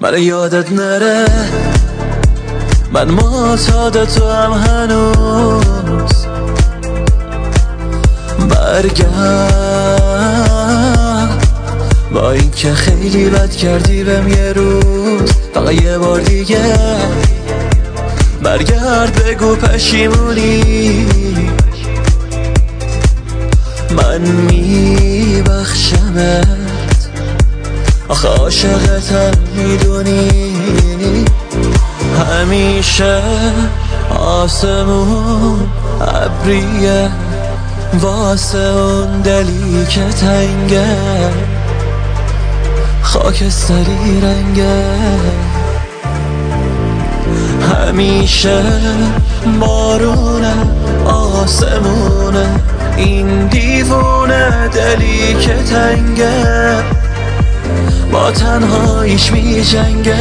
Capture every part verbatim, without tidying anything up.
من یادت نره من معتاد تو هم هنوز. برگرد با این که خیلی بد کردی بهم یه روز، فقط یه بار دیگه برگرد بگو پشیمونی. من میبخشمت آخه عاشقتم میدونی. همیشه آسمون ابریه واسه اون دلی که تنگه، خاکستری رنگه. همیشه بارونه آسمونه این دیوونه دلی که تنگه، با تنهاییش می جنگه.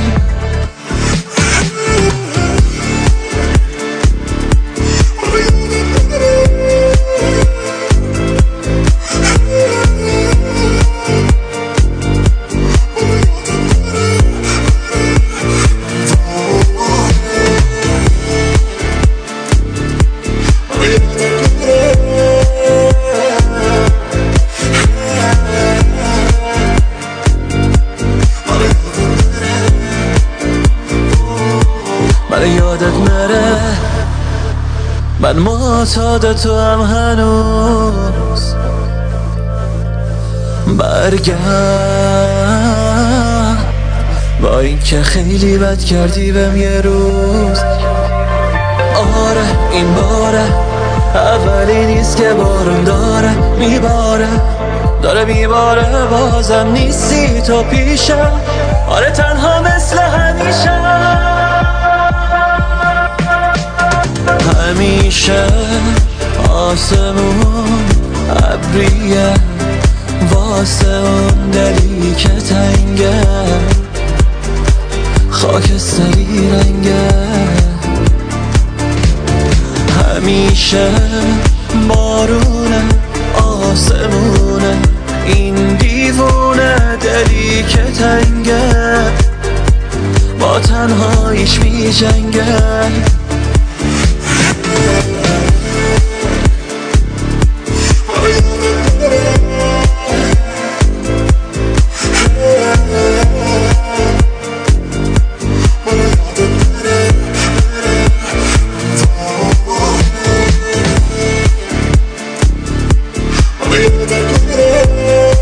من یادت نره من معتاد تو هم هنوز. برگرد با این که خیلی بد کردی بهم یه روز. آره این باره اولی نیست که بارون داره میباره داره میباره بازم نیستی تو پیشم. آره تنها مثل همیشه. همیشه آسمون ابریه واسه اون دلی که تنگه، خاکستری رنگه. همیشه بارونه آسمونه این دیوونه دلی که تنگه، با تنهاییش می جنگه. We'll be right back.